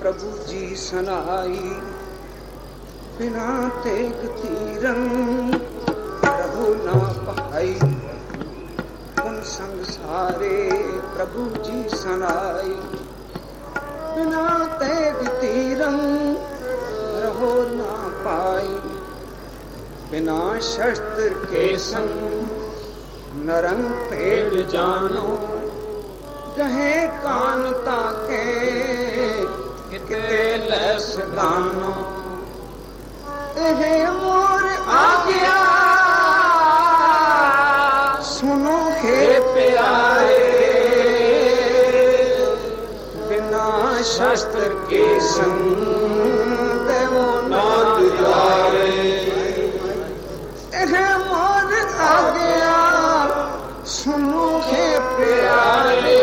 प्रभु जी सनाई। बिना तेग तीरन रहो ना पाई, उन संग सारे प्रभु जी सनाई। बिना तेग तीरन रहो ना पाई, बिना शस्त्र के संग नरंग पेड़ जानो। गहे कान ताके किते लैस गानो। एह मोर आ गया सुनो हे प्यारे, बिना शस्त्र के संग वो ना दुलारे। एह मोर आ गया सुनो हे प्यारे,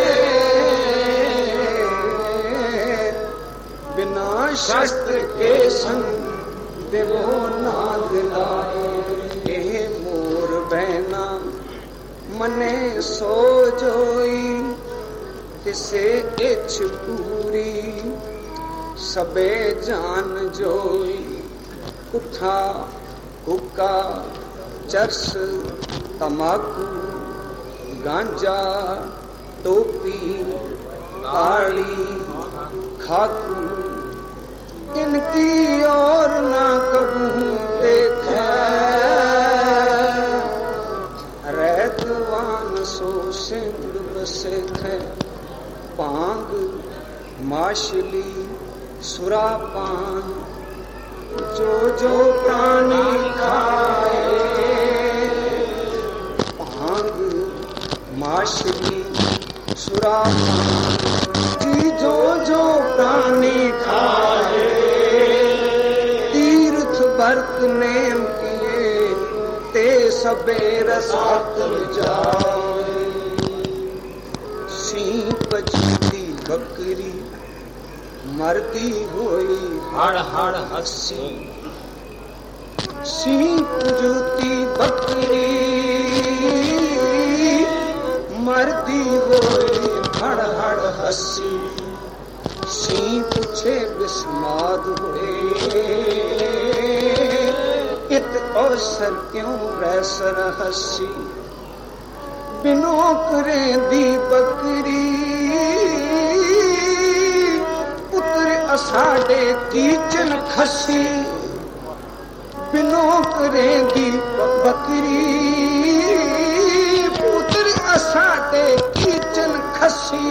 बिना शस्त्र के संग देवो ना दिलाए। ए मोर बहना मने सो जोई, तिसे इछ पूरी सबे जान जोई। कुठा हुक्का चरस तमाकू गांजा टोपी ताड़ी खाकू, इनकी और ना कबू देखा। रैतवान सो सिंध बसेखे, पांग माशली सुरापान। जो जो प्राणी खाए पांग माशली सुरापान। जी जो जो प्राणी खाए, तीर्थ व्रत नेम किए, ते सबे रसात जाए। सीप जीती बकरी मरती हुई हड़ हड़ हंसी। सीप जूती बकरी मरती हुई हड़ हड़ हंसी। सीप छे बिस्माद हुए, इत अवसर क्यों रैसर हसी। बिनो करे दी बकरी पुत्र असाडे कीचन खसी। बिनो करे दी बकरी पुत्र असाडे कीचन खसी।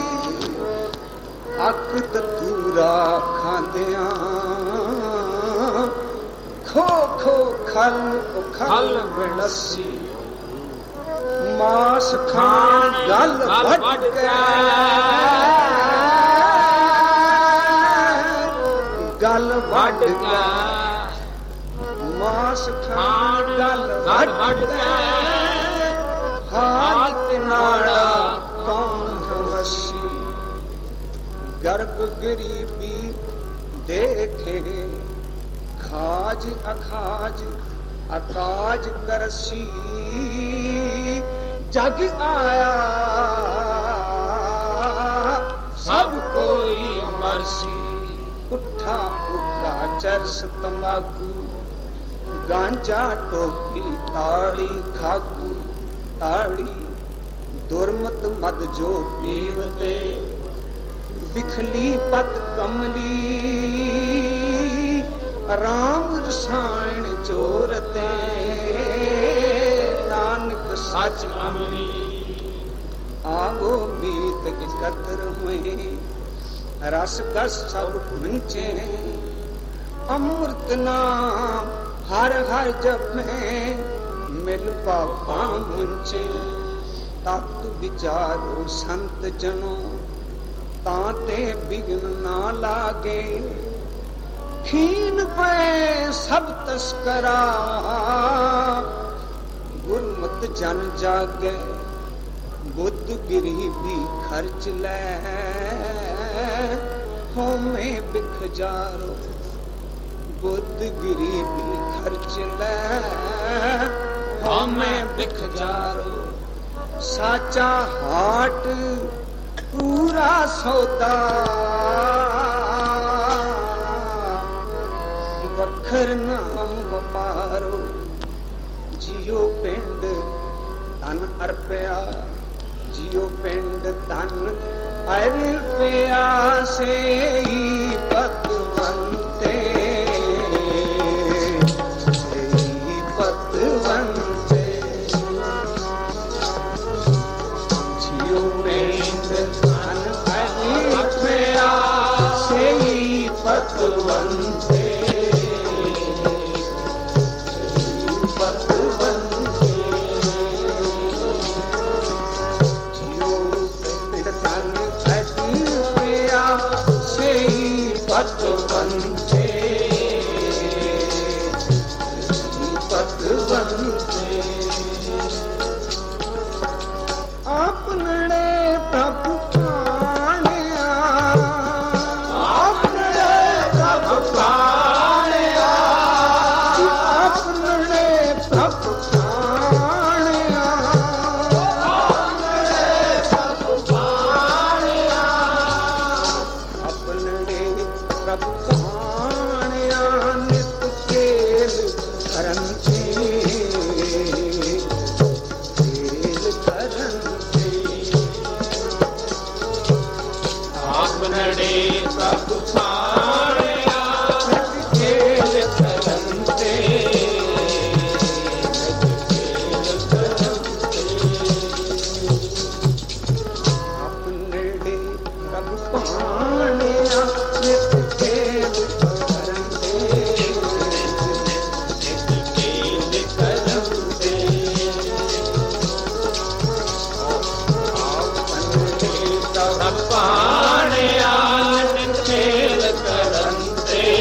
अक तूरा खांदिया खो खो खल खल बिनसी। मास खान गल भट गल भट मास खान गल भट हाथ नाड़ा कौन हसी। गर्भ गरीबी देखे खाज अखाज अकाज करसी। जग आया सब कोई मरसी। उठा उठा चरस तंबाकू गांजा टोपी ताड़ी खाकू ताड़ी। दुर्मत मद जो पीवते बिखली पत कमली। राम रसायन चोरते नानक सच अमली। आवो मीत एकत्र हुए रस कस सब पुंचे। अमृत नाम हर हर जपे मिल पापा मुंचे। तत् विचारो संत जनो ताते बिघ्न ना लागे। खीन पे सब तस्करा गुरमत जन जागे। बुद्ध गरीबी खर्च ले होमे बिख जारो। बुद्ध गरीबी खर्च ले होमे बिख जारो। साचा हाट पूरा सौदा ਅਰਪਿਆ ਜਿਉ ਪਿੰਡ ਧਨ ਅਰਪਿਆ ਸੇਈ ਪਤਵੰਤੇ ਸੇਈ ਪਤਵੰਤੇ ਜਿਉ ਪਿੰਡ ਧਨ ਅਰਪਿਆ ਸੇਈ ਪਤਵੰਤੇ ਪਤਵੰਤੇ ਪਤਵੰਤੇ ਆਪਣੇ ਪ੍ਰਭ ਪਾਣਿਆ ਆਪਣੇ ਪ੍ਰਭ ਪਾਣਿਆ ਆਪਣੇ ਪ੍ਰਭ ਪਾਣਿਆ ਆਪਣੇ ਪ੍ਰਭ ਪਾਣਿਆ ਆਪਣੇ ਪ੍ਰਭ ਕਹਾਣਿਆ ਨਿਤ ਕੇਲ ਕਰਨ ਤੇ ਕੇਲ ਕਰਨ ਤੇ ਆਪਣੇ ਪ੍ਰਭ ਕਹਾਣਿਆ ਨਿਤ ਕੇਲ ਕਰਨ ਤੇ ਕੇਲ ਕਰਨ ਤੇ ਆਪਣੇ ਪ੍ਰਭ ਕਹਾਣਿਆ ਨਿਤ ਕੇਲ ਕਰਨ ਤੇ ਕੇਲ ਕਰਨ ਤੇ ਆਪਣੇ ਪ੍ਰਭ ਕਹਾਣਿਆ ਨਿਤ ਕੇਲ ਕਰਨ ਤੇ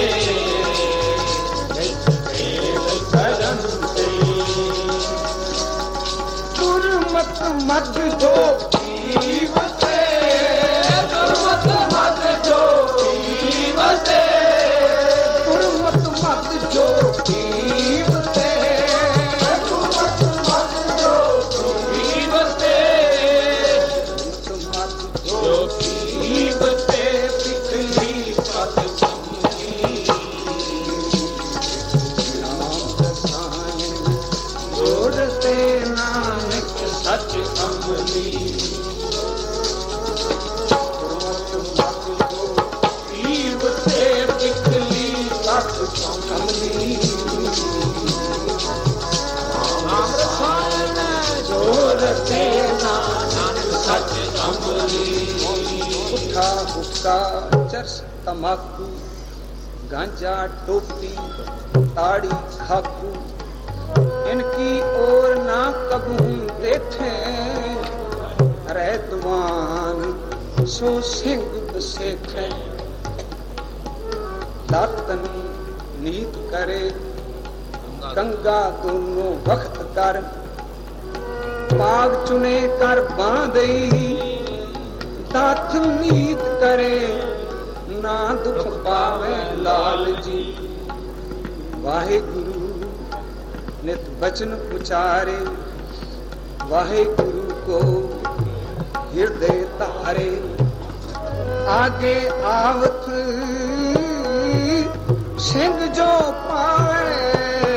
ਕੇਲ ਕਰਨ ਤੇ ਗੁਰਮਤਿ ਮਤ ਜੋ ਜੀਵਤੇ ਗੁਰਮਤਿ ਮਤ ਜੋ ਜੀਵਤੇ ਗੁਰਮਤਿ ਮਤ ਜੋ ਜੀਵਤੇ ਗੁਰਮਤਿ ਮਤ ਜੋ ਜੀਵਤੇ ਗੁਰਮਤਿ ਜੋ ਜੀਵਤੇ ਪਿਛਲੀ ਪਤ ਸੰਗੀ ਨਾਮ ਦਸਾਏ ਜੋੜਤੇ ਨਾਨਕ ਸੱਚ ਅੰਮ੍ਰਿਤ हुक्का चरस तमाकू गांजा टोपी ताड़ी खाकू इनकी ओर ना कबू देखे रहतवान सो सिंह बसेखे दातन नीत करे गंगा दोनों वक्त कर पाग चुने कर बांधई दात नीत करे ना दुख पावे लाल जी वाहे गुरु नित बचन उचारे वाहे गुरु को हृदय तारे आगे आवत सिंह जो पावे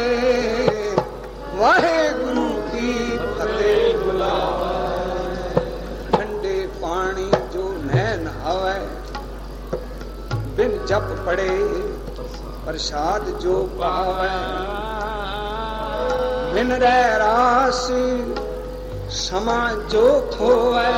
वाहे गुरु की फतेह बुलावे ठंडे पानी जो नैन आवे बिन जप पड़े प्रसाद जो पावे बिन रह रास समा जो खोवे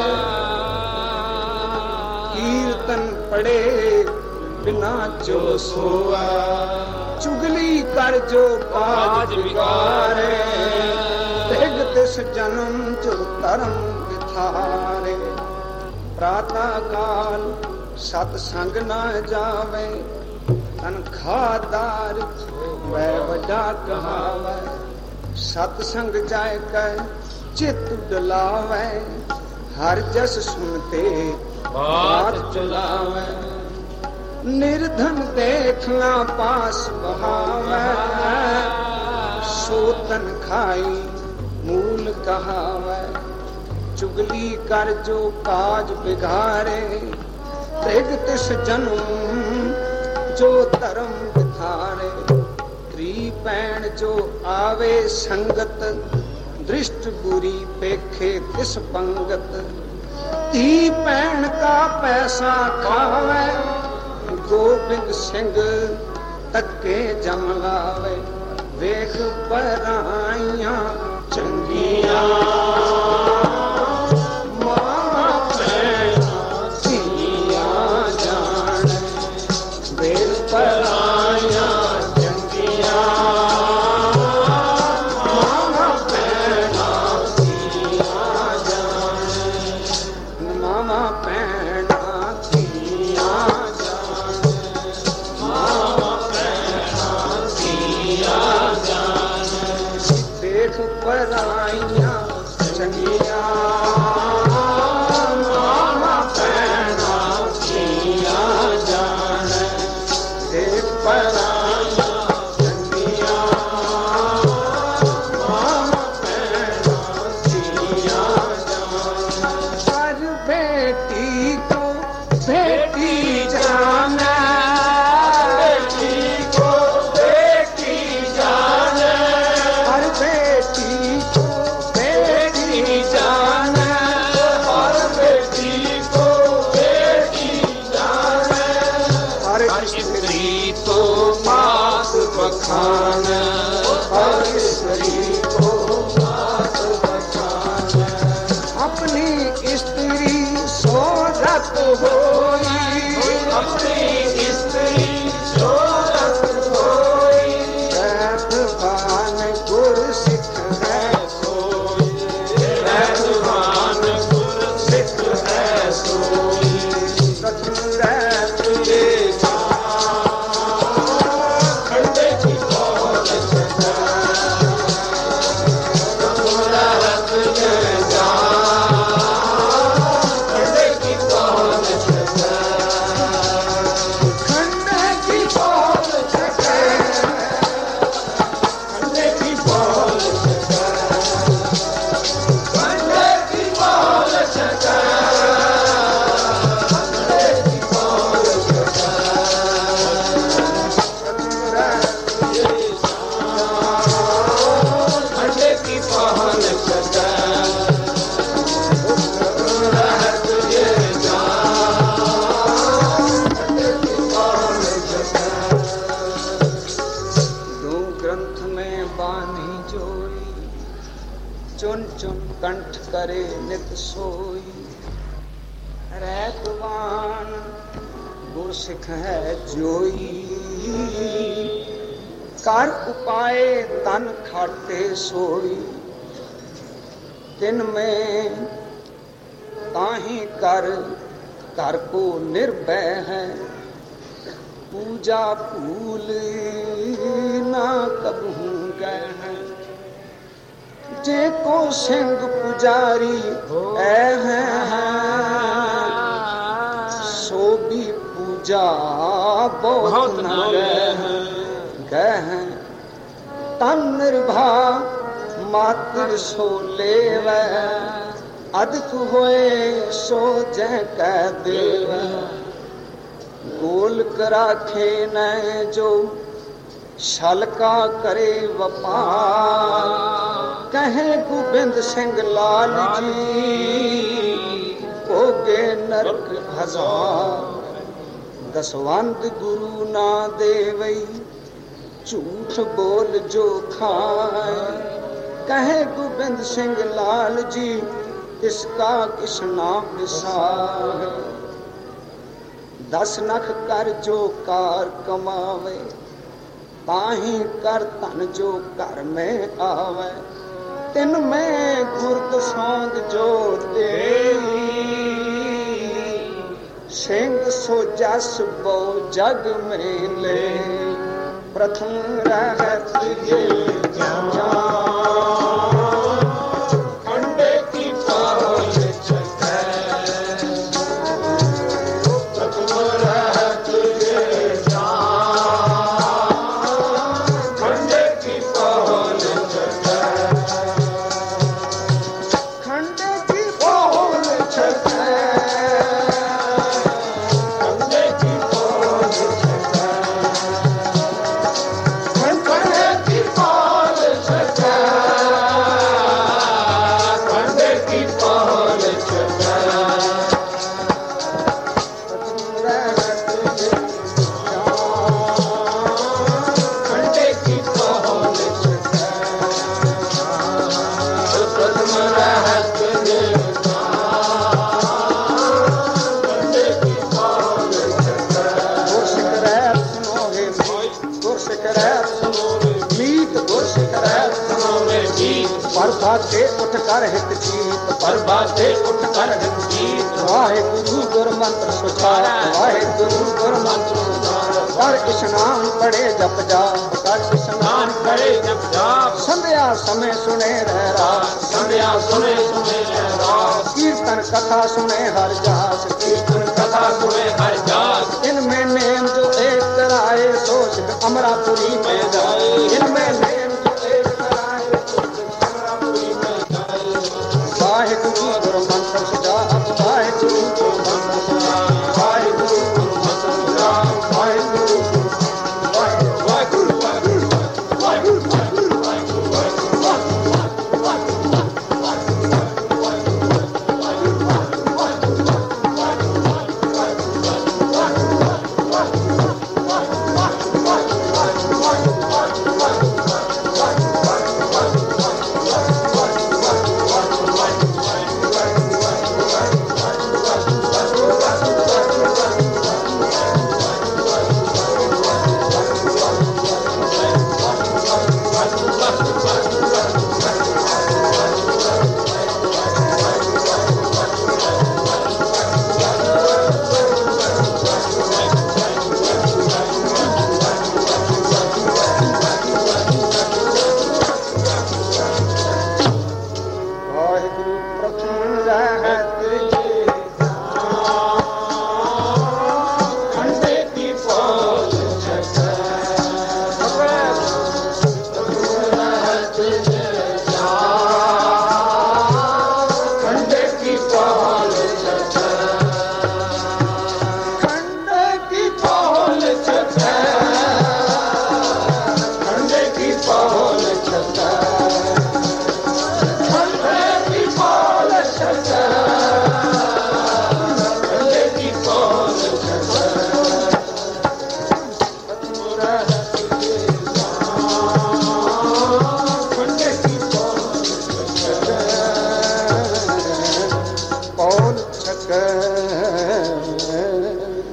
कीर्तन पड़े बिना जो सोवे चुगली कर जो काज बिगारे तिग तिस जन्म जो धर्म विथारे प्रातः काल सतसंग न जावे तनखादार वै वड्डा कहावे सतसंग जाय कर चित डलावे हर जस सुनते बात चलावे निर्धन देखना पास बहावे सोतन खाई मूल कहावे चुगली कर जो काज बिगारे तिग तिस जन्म जो धर्म विथारे त्री पैण जो आवे संगत दृष्ट बुरी पेखे तिस पंगत, धी भैन का पैसा खावे, गोबिंद सिंह तके जम लावे, वेख पराइयां चंगियां कंठ करे नित सोई, रैतवान गुरसिख है जोई, कर उपाय तन खाटे सोई, दिन में ताही कर कर को निर्भय है, पूजा भूल ना कबहू गए हैं, जे को सिंह पुजारी ऐ हैं, सो भी पूजा बहुत न गए हैं, तन निर्भा मात्र सो लेवै, अधिक होए सो जै कह देवै, गोल कराखे न जो छल का करे वपार, कहे गोबिंद सिंह लाल जी भोगे नरक हजार, दसवंद गुरु ना देवई झूठ बोल जो खाए, कहे गोबिंद सिंह लाल जी इसका किस नाम विसार, 10 नख कर जो कार कमावे, ताही कर धन जो घर में आवे, तिन में गुरत सौंद जो देवी, सिंह सो जस बो जग में ले, प्रथम रहत ये जान, अंडे की पाल चढ़े, प्रथम रहत ये Hey! ਪ੍ਰਭਾਤੇ ਉੱਠ ਕਰ ਹਿਤ ਚੀਤ, ਪ੍ਰਭਾਤੇ ਉੱਠ ਕਰ ਹਿਤ ਚੀਤ, ਵਾਹਿਗੁਰੂ ਗੁਰਮੰਤਰ ਸੁਚਾਰ, ਵਾਹਿਗੁਰੂ ਗੁਰਮੰਤਰ ਸੁਚਾਰ। ਕਰ ਇਸ਼ਨਾਨ ਪੜੇ ਜਪ ਜਾਪ, ਕਰ ਇਸ਼ਨਾਨ ਕਰੇ ਜਪ ਜਾਪ, ਸੰਧਿਆ ਸਮੇਂ ਸੁਣੇ ਰਹਿ ਰਾਸ, ਸੰਧਿਆ ਸੁਣੇ ਸੁਣੇ ਰਹਿ ਰਾਸ, ਕੀਰਤਨ ਕਥਾ ਸੁਣੇ ਹਰ ਜਾਸ, ਕੀਰਤਨ ਕਥਾ ਸੁਣੇ ਹਰ ਜਾਸ। इनमें नेम जो एक कराए, सोच अमरापुरी में जाए, इनमें